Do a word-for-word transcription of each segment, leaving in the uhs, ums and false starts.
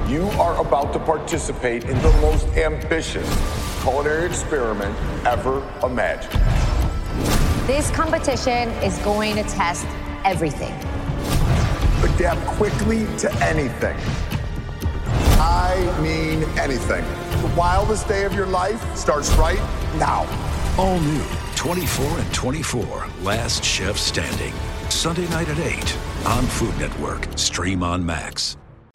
You are about to participate in the most ambitious culinary experiment ever imagined. This competition is going to test everything. Adapt quickly to anything. I mean anything. The wildest day of your life starts right now. All new twenty-four and twenty-four, Last Chef Standing. Sunday night at eight on Food Network. Stream on Max.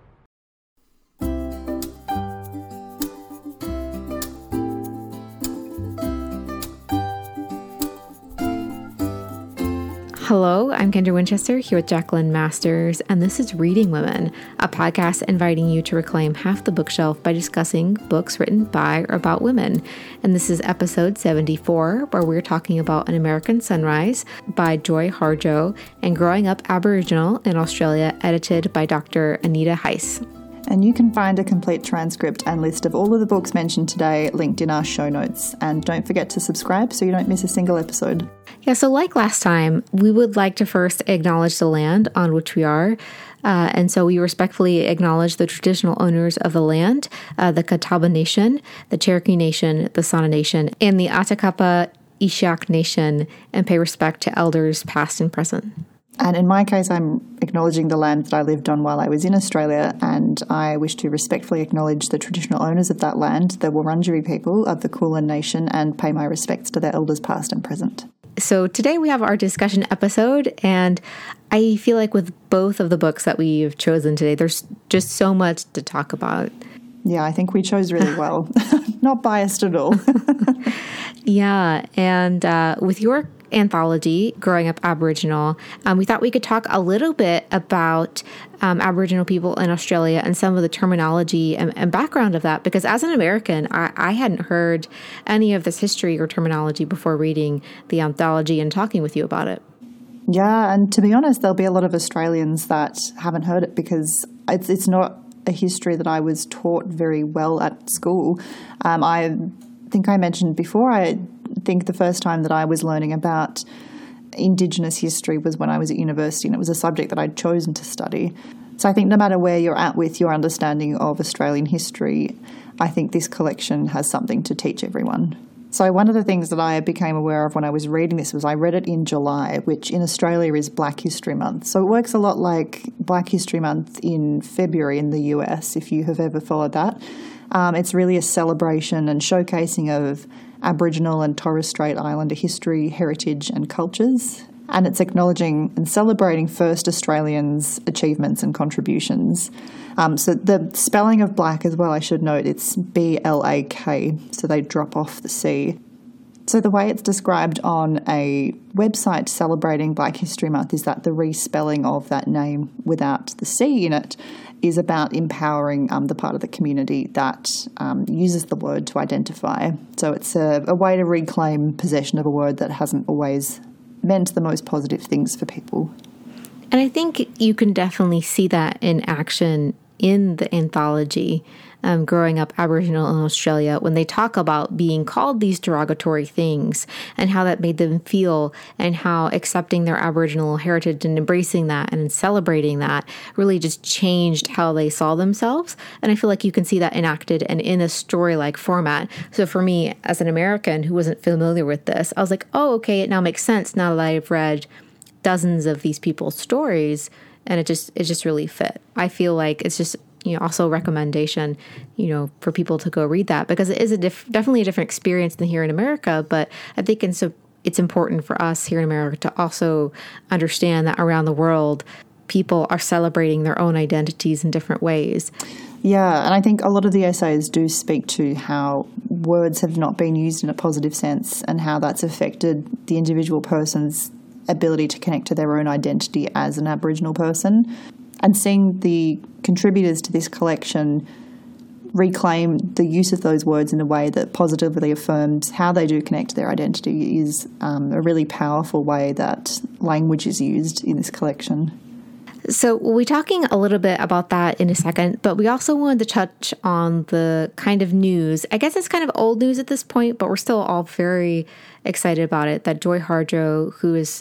Hello, I'm Kendra Winchester here with Jacqueline Masters, and this is Reading Women, a podcast inviting you to reclaim half the bookshelf by discussing books written by or about women. And this is episode seventy-four, where we're talking about An American Sunrise by Joy Harjo and Growing Up Aboriginal in Australia, edited by Doctor Anita Heiss. And you can find a complete transcript and list of all of the books mentioned today linked in our show notes. And don't forget to subscribe so you don't miss a single episode. Yeah, so like last time, we would like to first acknowledge the land on which we are. Uh, and so we respectfully acknowledge the traditional owners of the land, uh, the Catawba Nation, the Cherokee Nation, the Sauna Nation, and the Atakapa Ishak Nation, and pay respect to elders past and present. And in my case, I'm acknowledging the land that I lived on while I was in Australia, and I wish to respectfully acknowledge the traditional owners of that land, the Wurundjeri people of the Kulin Nation, and pay my respects to their elders past and present. So today we have our discussion episode, and I feel like with both of the books that we've chosen today, there's just so much to talk about. Yeah, I think we chose really well. Not biased at all. Yeah, and uh, with your anthology, Growing Up Aboriginal, um, we thought we could talk a little bit about um, Aboriginal people in Australia and some of the terminology and, and background of that, because as an American, I, I hadn't heard any of this history or terminology before reading the anthology and talking with you about it. Yeah, and to be honest, there'll be a lot of Australians that haven't heard it because it's it's not a history that I was taught very well at school. Um, I think I mentioned before, I think the first time that I was learning about Indigenous history was when I was at university, and it was a subject that I'd chosen to study. So I think no matter where you're at with your understanding of Australian history, I think this collection has something to teach everyone. So one of the things that I became aware of when I was reading this was I read it in July, which in Australia is Black History Month. So it works a lot like Black History Month in February in the U S, if you have ever followed that. Um, it's really a celebration and showcasing of Aboriginal and Torres Strait Islander history, heritage and cultures. And it's acknowledging and celebrating first Australians' achievements and contributions. Um, so the spelling of black as well, I should note, it's B L A K, so they drop off the C. So the way it's described on a website celebrating Black History Month is that the respelling of that name without the C in it is about empowering um, the part of the community that um, uses the word to identify. So it's a, a way to reclaim possession of a word that hasn't always meant the most positive things for people. And I think you can definitely see that in action in the anthology, um, Growing Up Aboriginal in Australia, when they talk about being called these derogatory things and how that made them feel, and how accepting their Aboriginal heritage and embracing that and celebrating that really just changed how they saw themselves. And I feel like you can see that enacted and in a story-like format. So for me, as an American who wasn't familiar with this, I was like, oh, okay, it now makes sense now that I've read dozens of these people's stories, and it just it just really fit. I feel like it's just, you know, also a recommendation, you know, for people to go read that, because it is a diff- definitely a different experience than here in America. But I think it's, a, it's important for us here in America to also understand that around the world, people are celebrating their own identities in different ways. Yeah, and I think a lot of the essays do speak to how words have not been used in a positive sense and how that's affected the individual person's ability to connect to their own identity as an Aboriginal person. And seeing the contributors to this collection reclaim the use of those words in a way that positively affirms how they do connect to their identity is um, a really powerful way that language is used in this collection. So we'll be talking a little bit about that in a second, but we also wanted to touch on the kind of news. I guess it's kind of old news at this point, but we're still all very excited about it, that Joy Harjo, who is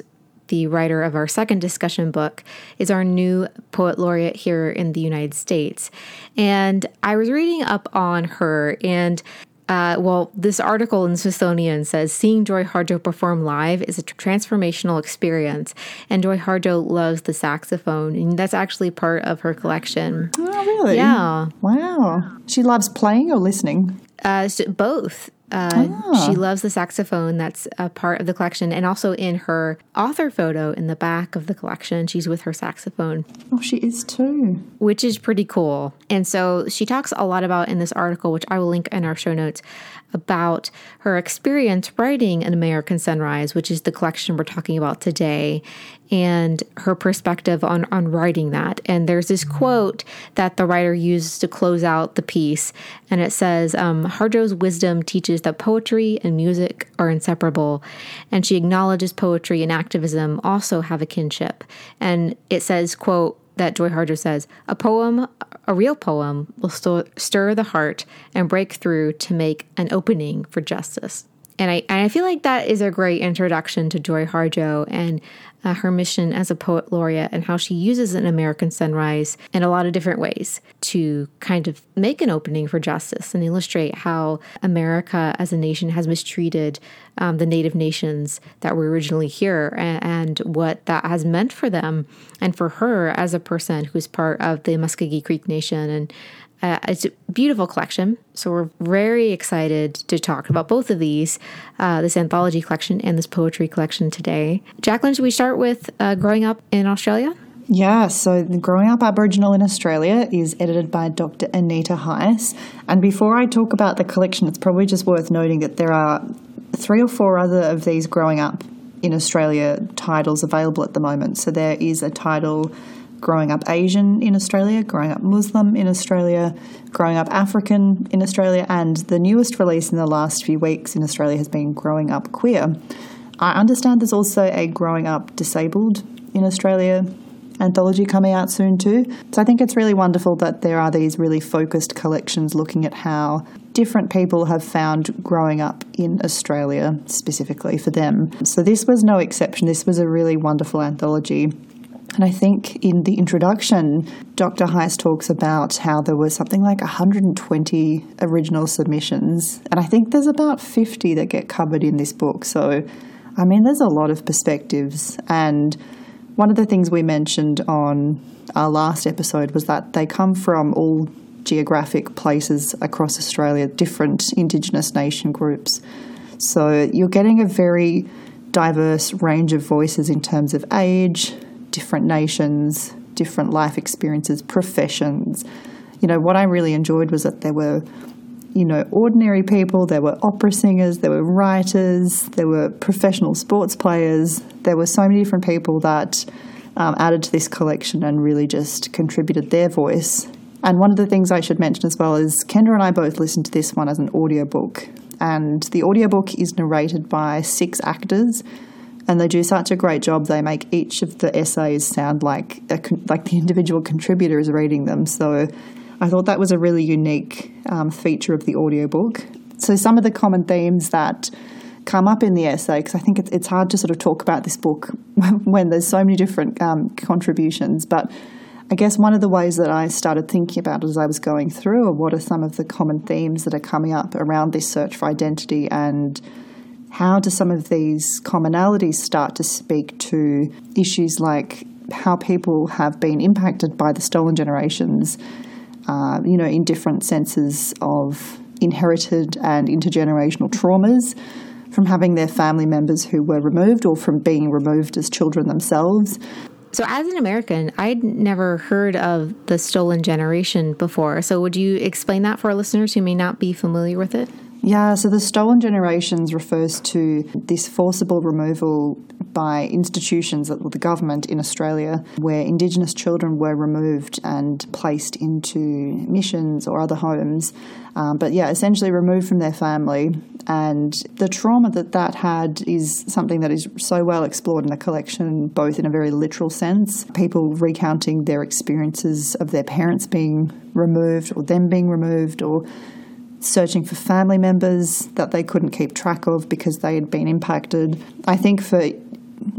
the writer of our second discussion book, is our new poet laureate here in the United States. And I was reading up on her, and Uh, well, this article in Smithsonian says, seeing Joy Harjo perform live is a transformational experience, and Joy Harjo loves the saxophone, and that's actually part of her collection. Oh, really? Yeah. Wow. She loves playing or listening? Uh, so both. Uh, Ah. She loves the saxophone. That's a part of the collection. And also in her author photo in the back of the collection, she's with her saxophone. Oh, she is too. Which is pretty cool. And so she talks a lot about in this article, which I will link in our show notes, about her experience writing An American Sunrise, which is the collection we're talking about today, and her perspective on, on writing that. And there's this quote that the writer uses to close out the piece, and it says, um, Harjo's wisdom teaches that poetry and music are inseparable, and she acknowledges poetry and activism also have a kinship. And it says, quote, that Joy Harjo says, a poem, a real poem, will st- stir the heart and break through to make an opening for justice. And I, and I feel like that is a great introduction to Joy Harjo and uh, her mission as a poet laureate, and how she uses An American Sunrise in a lot of different ways to kind of make an opening for justice and illustrate how America as a nation has mistreated um, the Native nations that were originally here, and, and what that has meant for them and for her as a person who's part of the Muskogee Creek Nation. And Uh, it's a beautiful collection, so we're very excited to talk about both of these, uh, this anthology collection and this poetry collection today. Jacqueline, should we start with uh, Growing Up in Australia? Yeah, so Growing Up Aboriginal in Australia is edited by Doctor Anita Heiss. And before I talk about the collection, it's probably just worth noting that there are three or four other of these Growing Up in Australia titles available at the moment. So there is a title Growing Up Asian in Australia, Growing Up Muslim in Australia, Growing Up African in Australia, and the newest release in the last few weeks in Australia has been Growing Up Queer. I understand there's also a Growing Up Disabled in Australia anthology coming out soon too. So I think it's really wonderful that there are these really focused collections looking at how different people have found growing up in Australia specifically for them. So this was no exception. This was a really wonderful anthology. And I think in the introduction, Doctor Heiss talks about how there was something like one hundred twenty original submissions. And I think there's about fifty that get covered in this book. So, I mean, there's a lot of perspectives. And one of the things we mentioned on our last episode was that they come from all geographic places across Australia, different Indigenous nation groups. So you're getting a very diverse range of voices in terms of age, different nations, different life experiences, professions. You know, what I really enjoyed was that there were, you know, ordinary people, there were opera singers, there were writers, there were professional sports players. There were so many different people that um, added to this collection and really just contributed their voice. And one of the things I should mention as well is Kendra and I both listened to this one as an audiobook. And the audiobook is narrated by six actors, and they do such a great job. They make each of the essays sound like a, like the individual contributor is reading them. So I thought that was a really unique um, feature of the audiobook. So some of the common themes that come up in the essay, because I think it's, it's hard to sort of talk about this book when there's so many different um, contributions, but I guess one of the ways that I started thinking about it as I was going through are what are some of the common themes that are coming up around this search for identity, and how do some of these commonalities start to speak to issues like how people have been impacted by the stolen generations, uh, you know, in different senses of inherited and intergenerational traumas from having their family members who were removed or from being removed as children themselves. So as an American, I'd never heard of the stolen generation before. So would you explain that for our listeners who may not be familiar with it? Yeah, so the stolen generations refers to this forcible removal by institutions, the government in Australia, where Indigenous children were removed and placed into missions or other homes. Um, but yeah, essentially removed from their family. And the trauma that that had is something that is so well explored in the collection, both in a very literal sense, people recounting their experiences of their parents being removed or them being removed, or searching for family members that they couldn't keep track of because they had been impacted. I think for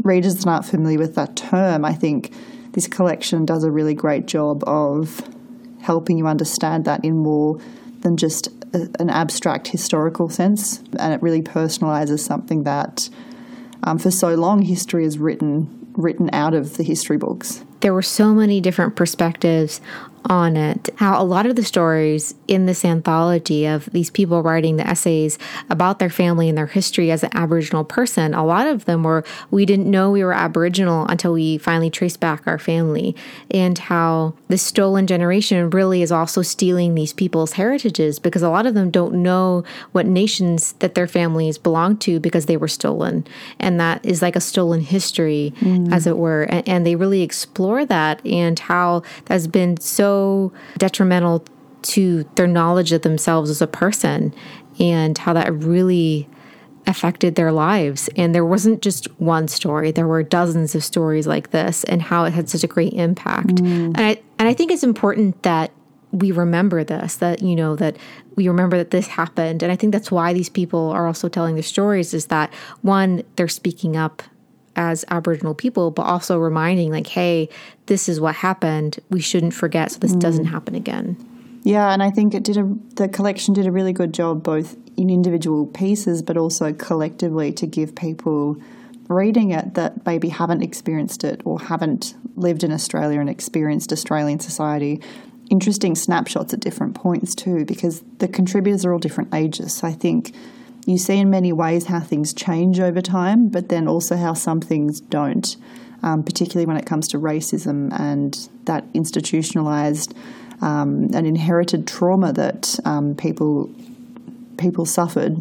readers that aren't familiar with that term, I think this collection does a really great job of helping you understand that in more than just a, an abstract historical sense. And it really personalises something that um, for so long history is written written out of the history books. There were so many different perspectives on it. How a lot of the stories in this anthology of these people writing the essays about their family and their history as an Aboriginal person, a lot of them were, we didn't know we were Aboriginal until we finally traced back our family. And how this stolen generation really is also stealing these people's heritages, because a lot of them don't know what nations that their families belong to because they were stolen. And that is like a stolen history, mm. as it were. And, and they really explore that, and how that's been so detrimental to their knowledge of themselves as a person, and how that really affected their lives. And there wasn't just one story, there were dozens of stories like this, and how it had such a great impact. Mm. And I and I think it's important that we remember this, that, you know, that we remember that this happened. And I think that's why these people are also telling the stories, is that, one, they're speaking up as Aboriginal people, but also reminding, like, hey, this is what happened. We shouldn't forget, so this mm. doesn't happen again. Yeah, and I think it did a, the collection did a really good job, both in individual pieces, but also collectively, to give people reading it that maybe haven't experienced it or haven't lived in Australia and experienced Australian society interesting snapshots at different points too, because the contributors are all different ages. So I think you see in many ways how things change over time, but then also how some things don't, um, particularly when it comes to racism and that institutionalised um, and inherited trauma that um, people people suffered.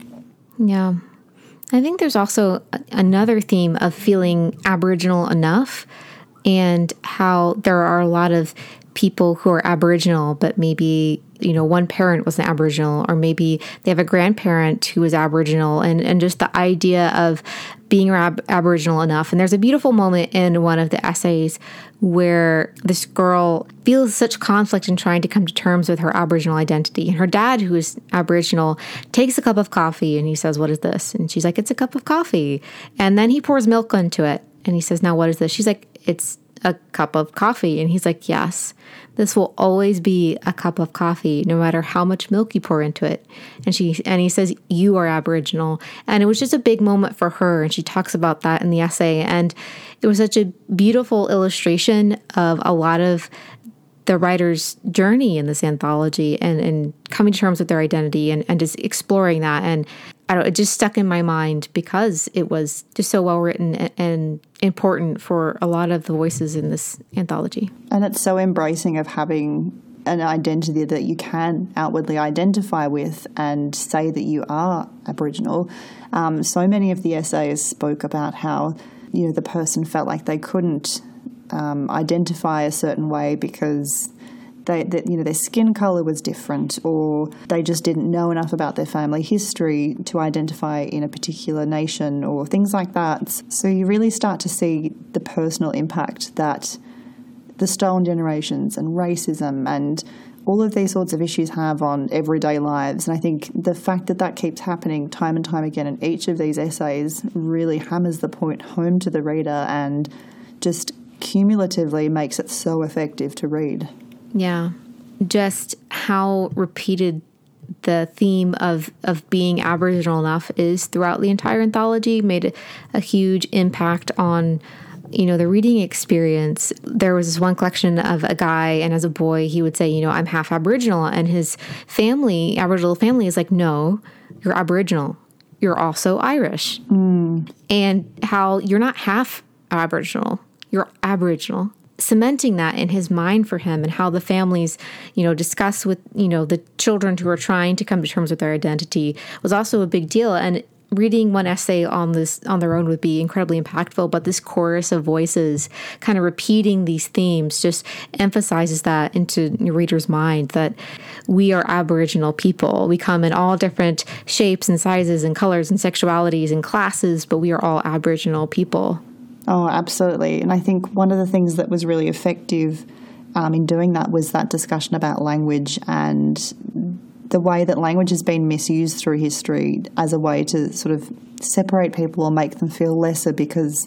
Yeah. I think there's also another theme of feeling Aboriginal enough, and how there are a lot of people who are Aboriginal, but maybe, you know, one parent was an Aboriginal, or maybe they have a grandparent who was Aboriginal, and, and just the idea of being ab- Aboriginal enough. And there's a beautiful moment in one of the essays where this girl feels such conflict in trying to come to terms with her Aboriginal identity. And her dad, who is Aboriginal, takes a cup of coffee and he says, "What is this?" And she's like, "It's a cup of coffee." And then he pours milk into it and he says, "Now what is this?" She's like, "It's a cup of coffee." And he's like, "Yes, this will always be a cup of coffee, no matter how much milk you pour into it." And she and he says, "You are Aboriginal." And it was just a big moment for her, and she talks about that in the essay. And it was such a beautiful illustration of a lot of the writer's journey in this anthology, and, and coming to terms with their identity, and, and just exploring that. And I don't, it just stuck in my mind because it was just so well written and, and important for a lot of the voices in this anthology. And it's so embracing of having an identity that you can outwardly identify with and say that you are Aboriginal. Um, so many of the essays spoke about how, you know, the person felt like they couldn't um, identify a certain way because They, that you know, their skin colour was different, or they just didn't know enough about their family history to identify in a particular nation, or things like that. So you really start to see the personal impact that the stolen generations and racism and all of these sorts of issues have on everyday lives. And I think the fact that that keeps happening time and time again in each of these essays really hammers the point home to the reader, and just cumulatively makes it so effective to read. Yeah, just how repeated the theme of, of being Aboriginal enough is throughout the entire anthology made a, a huge impact on, you know, the reading experience. There was this one collection of a guy, and as a boy, he would say, you know, "I'm half Aboriginal," and his family, Aboriginal family, is like, "No, you're Aboriginal. You're also Irish." Mm. And how you're not half Aboriginal, you're Aboriginal. Cementing that in his mind for him, and how the families, you know, discuss with, you know, the children who are trying to come to terms with their identity was also a big deal. And reading one essay on this on their own would be incredibly impactful, but this chorus of voices kind of repeating these themes just emphasizes that into your reader's mind, that we are Aboriginal people. We come in all different shapes and sizes and colors and sexualities and classes, but we are all Aboriginal people. Oh, absolutely. And I think one of the things that was really effective um, in doing that was that discussion about language, and the way that language has been misused through history as a way to sort of separate people or make them feel lesser because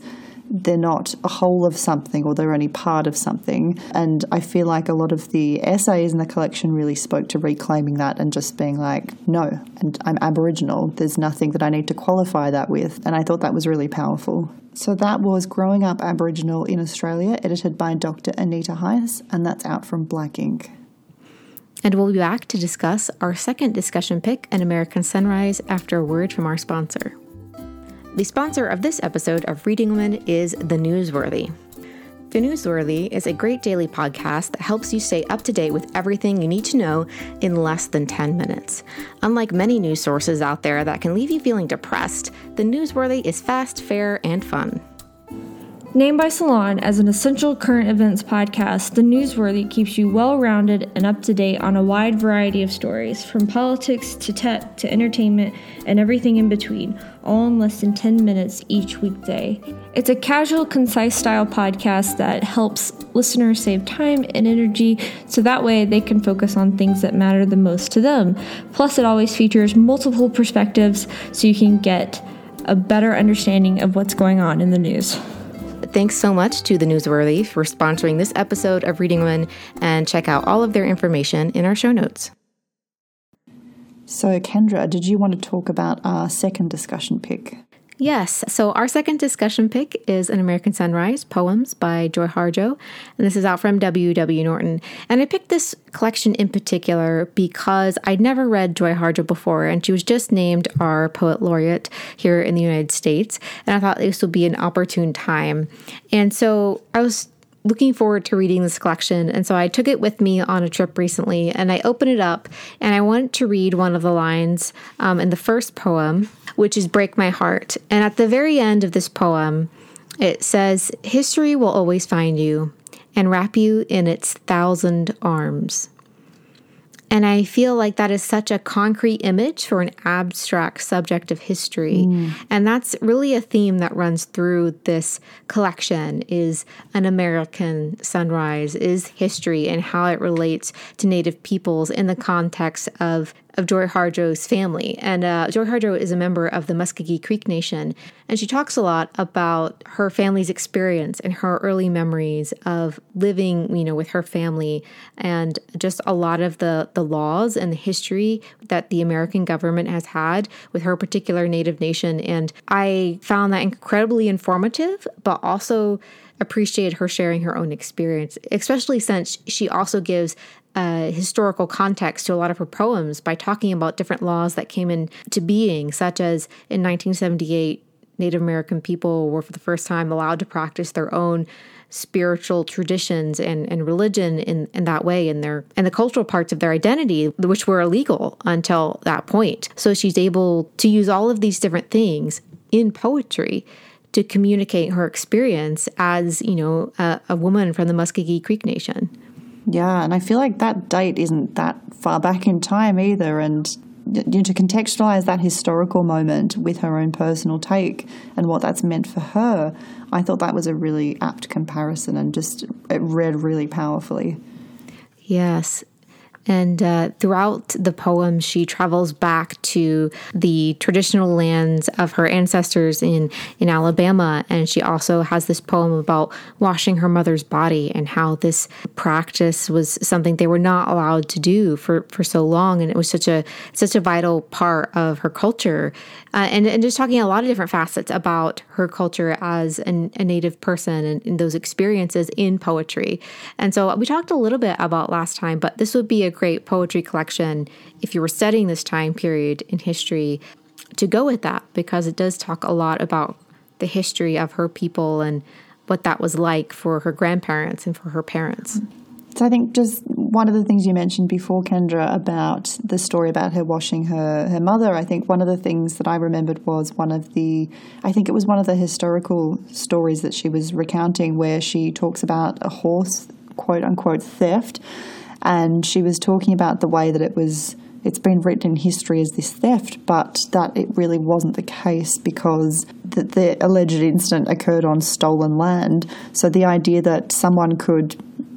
they're not a whole of something or they're only part of something. And I feel like a lot of the essays in the collection really spoke to reclaiming that and just being like, no, and I'm Aboriginal. There's nothing that I need to qualify that with. And I thought that was really powerful. So that was Growing Up Aboriginal in Australia, edited by Doctor Anita Heiss, and that's out from Black Ink. And we'll be back to discuss our second discussion pick, An American Sunrise, after a word from our sponsor. The sponsor of this episode of Reading Women is The Newsworthy. The Newsworthy is a great daily podcast that helps you stay up to date with everything you need to know in less than ten minutes. Unlike many news sources out there that can leave you feeling depressed, The Newsworthy is fast, fair, and fun. Named by Salon as an essential current events podcast, The Newsworthy keeps you well-rounded and up-to-date on a wide variety of stories, from politics to tech to entertainment and everything in between, all in less than ten minutes each weekday. It's a casual, concise style podcast that helps listeners save time and energy so that way they can focus on things that matter the most to them. Plus, it always features multiple perspectives so you can get a better understanding of what's going on in the news. Thanks so much to The Newsworthy for sponsoring this episode of Reading Women, and check out all of their information in our show notes. So, Kendra, did you want to talk about our second discussion pick? Yes. So our second discussion pick is An American Sunrise, Poems by Joy Harjo. And this is out from W W Norton. And I picked this collection in particular because I'd never read Joy Harjo before, and she was just named our Poet Laureate here in the United States. And I thought this would be an opportune time. And so I was looking forward to reading this collection. And so I took it with me on a trip recently, and I opened it up and I wanted to read one of the lines um, in the first poem, which is Break My Heart. And at the very end of this poem, it says, "History will always find you and wrap you in its thousand arms." And I feel like that is such a concrete image for an abstract subject of history. Mm. And that's really a theme that runs through this collection, is an American sunrise, is history and how it relates to Native peoples in the context of of Joy Harjo's family. And uh, Joy Harjo is a member of the Muskogee Creek Nation. And she talks a lot about her family's experience and her early memories of living, you know, with her family, and just a lot of the, the laws and the history that the American government has had with her particular Native nation. And I found that incredibly informative, but also appreciated her sharing her own experience, especially since she also gives Uh, historical context to a lot of her poems by talking about different laws that came into being, such as in nineteen seventy-eight, Native American people were for the first time allowed to practice their own spiritual traditions and, and religion in, in that way, and their and the cultural parts of their identity, which were illegal until that point. So she's able to use all of these different things in poetry to communicate her experience as, you know, a, a woman from the Muskogee Creek Nation. Yeah, and I feel like that date isn't that far back in time either, and you know, to contextualize that historical moment with her own personal take and what that's meant for her, I thought that was a really apt comparison, and just it read really powerfully. Yes. And uh, throughout the poem, she travels back to the traditional lands of her ancestors in, in Alabama. And she also has this poem about washing her mother's body and how this practice was something they were not allowed to do for, for so long. And it was such a such a vital part of her culture. Uh, and, and just talking a lot of different facets about her culture as an, a Native person and, and those experiences in poetry. And so we talked a little bit about last time, but this would be a great poetry collection if you were studying this time period in history to go with that, because it does talk a lot about the history of her people and what that was like for her grandparents and for her parents. So I think just one of the things you mentioned before, Kendra, about the story about her washing her, her mother, I think one of the things that I remembered was one of the, I think it was one of the historical stories that she was recounting where she talks about a horse, quote unquote, theft. And she was talking about the way that it was, it's been written in history as this theft, but that it really wasn't the case because the, the alleged incident occurred on stolen land. So the idea that someone could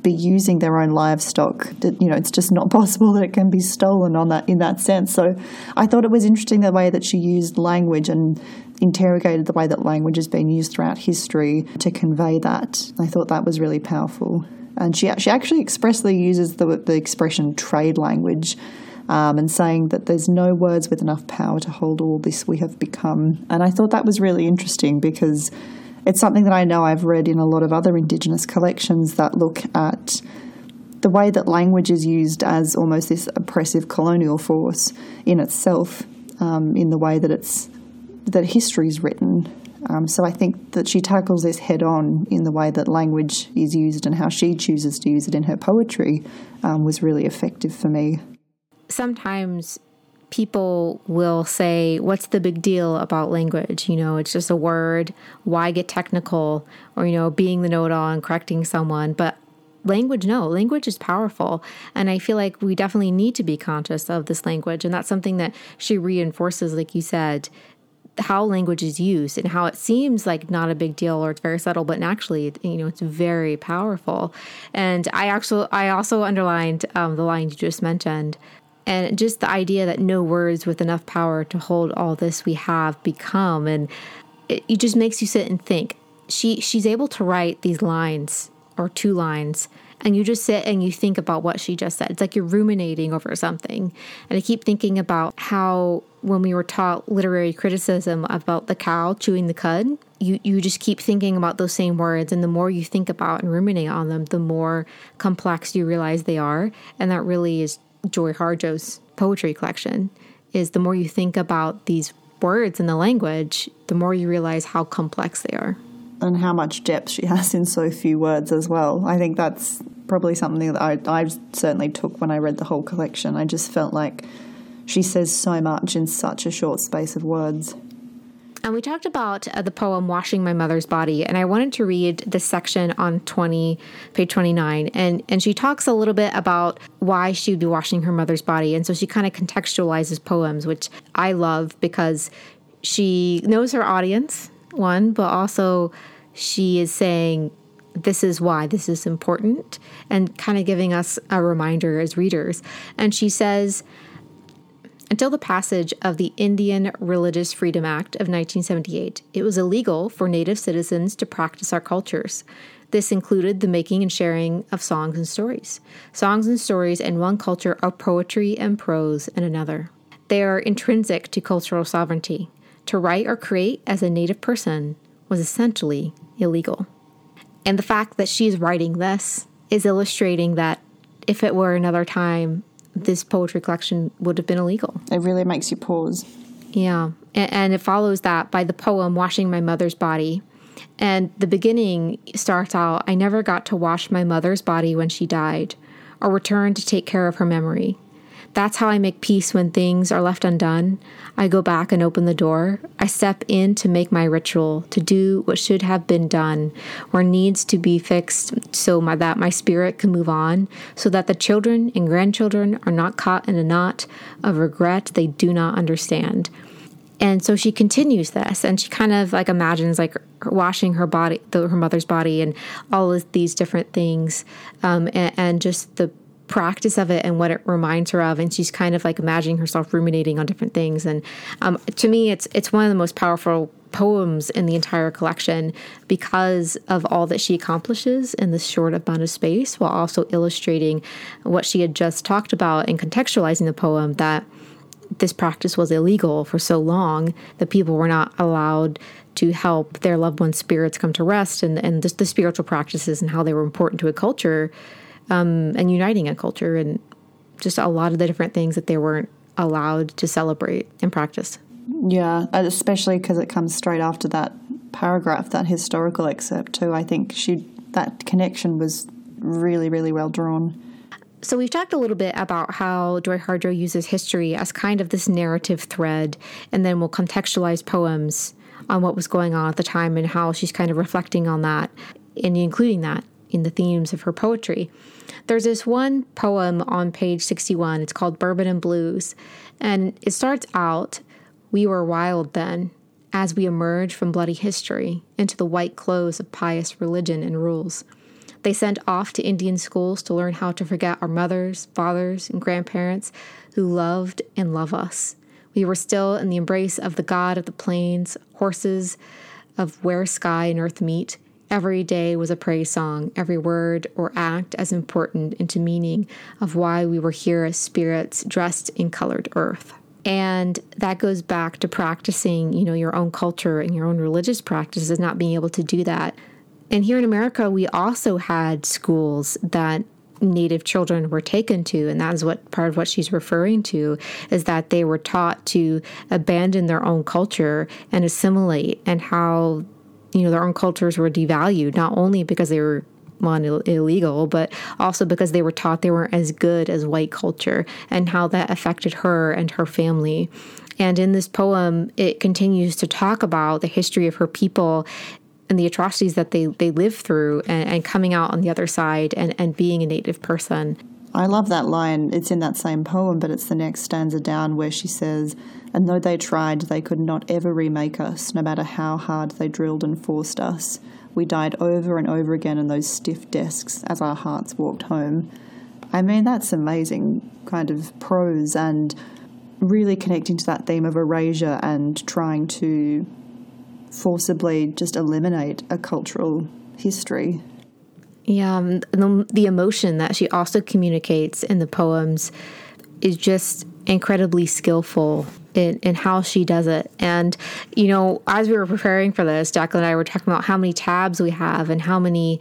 be using their own livestock. That, you know, it's just not possible that it can be stolen on that in that sense. So I thought it was interesting the way that she used language and interrogated the way that language has been used throughout history to convey that. I thought that was really powerful. And she, she actually expressly uses the, the expression trade language, um, and saying that there's no words with enough power to hold all this we have become. And I thought that was really interesting because it's something that I know I've read in a lot of other Indigenous collections that look at the way that language is used as almost this oppressive colonial force in itself, um, in the way that it's that history is written. Um, so I think that she tackles this head on in the way that language is used and how she chooses to use it in her poetry um, was really effective for me. Sometimes people will say, what's the big deal about language? You know, it's just a word. Why get technical? Or, you know, being the know-it-all and correcting someone. But language, no, language is powerful. And I feel like we definitely need to be conscious of this language. And that's something that she reinforces, like you said, how language is used and how it seems like not a big deal or it's very subtle, but actually, you know, it's very powerful. And I actually, I also underlined um, the line you just mentioned, and just the idea that no words with enough power to hold all this we have become. And it, it just makes you sit and think. She she's able to write these lines or two lines, and you just sit and you think about what she just said. It's like you're ruminating over something. And I keep thinking about how when we were taught literary criticism about the cow chewing the cud, you, you just keep thinking about those same words. And the more you think about and ruminate on them, the more complex you realize they are. And that really is Joy Harjo's poetry collection, is the more you think about these words and the language, the more you realize how complex they are. And how much depth she has in so few words as well. I think that's probably something that I, I certainly took when I read the whole collection. I just felt like she says so much in such a short space of words. And we talked about uh, the poem Washing My Mother's Body, and I wanted to read this section on twenty, page twenty-nine, and, and she talks a little bit about why she would be washing her mother's body, and so she kind of contextualizes poems, which I love because she knows her audience, one, but also she is saying this is why this is important and kind of giving us a reminder as readers. And she says, until the passage of the Indian Religious Freedom Act of nineteen seventy-eight, it was illegal for Native citizens to practice our cultures. This included the making and sharing of songs and stories. Songs and stories in one culture are poetry and prose in another. They are intrinsic to cultural sovereignty. To write or create as a Native person was essentially illegal. And the fact that she's writing this is illustrating that if it were another time, this poetry collection would have been illegal. It really makes you pause. Yeah. And, and it follows that by the poem Washing My Mother's Body. And the beginning starts out, I never got to wash my mother's body when she died, or return to take care of her memory. That's how I make peace when things are left undone. I go back and open the door. I step in to make my ritual, to do what should have been done, or needs to be fixed so my, that my spirit can move on, so that the children and grandchildren are not caught in a knot of regret they do not understand. And so she continues this, and she kind of like imagines like washing her body, the, her mother's body, and all of these different things, um, and, and just the practice of it and what it reminds her of. And she's kind of like imagining herself ruminating on different things. And um, to me, it's it's one of the most powerful poems in the entire collection because of all that she accomplishes in this short amount of space, while also illustrating what she had just talked about and contextualizing the poem, that this practice was illegal for so long that people were not allowed to help their loved ones' spirits come to rest, and, and just the spiritual practices and how they were important to a culture. Um, and uniting a culture, and just a lot of the different things that they weren't allowed to celebrate and practice. Yeah, especially because it comes straight after that paragraph, that historical excerpt too. I think she that connection was really, really well drawn. So we've talked a little bit about how Joy Harjo uses history as kind of this narrative thread, and then we'll contextualize poems on what was going on at the time and how she's kind of reflecting on that and including that in the themes of her poetry. There's this one poem on page sixty-one. It's called Bourbon and Blues. And it starts out, we were wild then, as we emerge from bloody history into the white clothes of pious religion and rules. They sent off to Indian schools to learn how to forget our mothers, fathers, and grandparents who loved and love us. We were still in the embrace of the god of the plains, horses of where sky and earth meet. Every day was a praise song, every word or act as important into meaning of why we were here as spirits dressed in colored earth. And that goes back to practicing, you know, your own culture and your own religious practices, not being able to do that. And here in America, we also had schools that Native children were taken to, and that is what part of what she's referring to, is that they were taught to abandon their own culture and assimilate, and how, you know, their own cultures were devalued, not only because they were one, Ill- illegal, but also because they were taught they weren't as good as white culture, and how that affected her and her family. And in this poem, it continues to talk about the history of her people and the atrocities that they, they lived through, and, and coming out on the other side and, and being a Native person. I love that line. It's in that same poem, but it's the next stanza down where she says, "And though they tried, they could not ever remake us, no matter how hard they drilled and forced us. We died over and over again in those stiff desks as our hearts walked home." I mean, that's amazing kind of prose, and really connecting to that theme of erasure and trying to forcibly just eliminate a cultural history. Yeah, um, the, the emotion that she also communicates in the poems is just incredibly skillful in, in how she does it. And, you know, as we were preparing for this, Jacqueline and I were talking about how many tabs we have and how many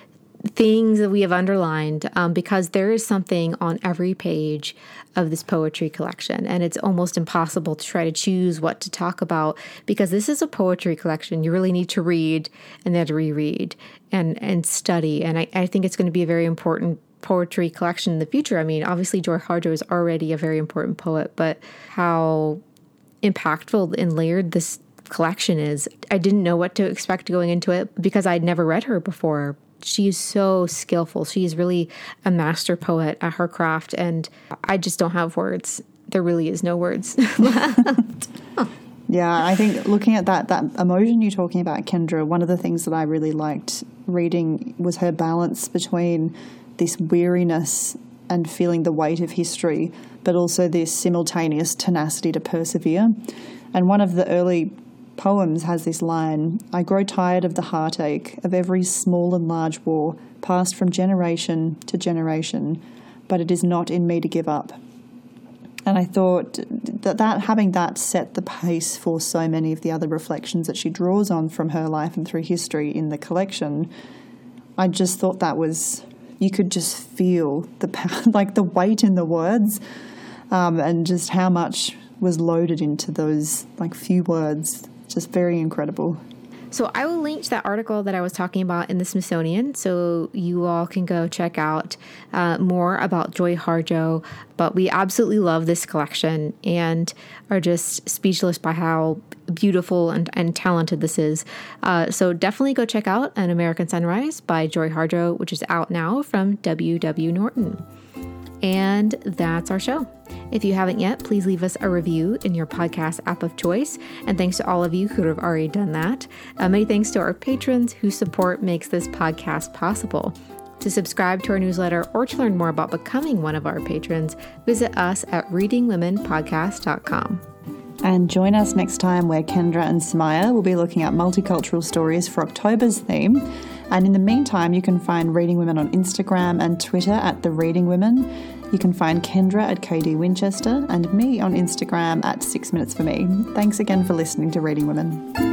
things that we have underlined, um, because there is something on every page of this poetry collection, and it's almost impossible to try to choose what to talk about, because this is a poetry collection. You really need to read and then reread and, and study, and I, I think it's going to be a very important poetry collection in the future. I mean, obviously Joy Harjo is already a very important poet, but how impactful and layered this collection is. I didn't know what to expect going into it because I'd never read her before. She is so skillful. She is really a master poet at her craft, and I just don't have words. There really is no words left. Yeah, I think looking at that that emotion you're talking about, Kendra, one of the things that I really liked reading was her balance between this weariness and feeling the weight of history, but also this simultaneous tenacity to persevere. And one of the early poems has this line, "I grow tired of the heartache of every small and large war passed from generation to generation, but it is not in me to give up." And I thought that, that having that set the pace for so many of the other reflections that she draws on from her life and through history in the collection, I just thought that was, you could just feel the like the weight in the words, um, and just how much was loaded into those like few words. Just very incredible. So I will link to that article that I was talking about in the Smithsonian, so you all can go check out uh, more about Joy Harjo. But we absolutely love this collection and are just speechless by how beautiful and, and talented this is. Uh, so definitely go check out An American Sunrise by Joy Harjo, which is out now from W W Norton. And that's our show. If you haven't yet, please leave us a review in your podcast app of choice. And thanks to all of you who have already done that. Uh, many thanks to our patrons whose support makes this podcast possible. To subscribe to our newsletter or to learn more about becoming one of our patrons, visit us at reading women podcast dot com. And join us next time where Kendra and Samaya will be looking at multicultural stories for October's theme. And in the meantime, you can find Reading Women on Instagram and Twitter at The Reading Women. You can find Kendra at K D Winchester and me on Instagram at Six Minutes For Me. Thanks again for listening to Reading Women.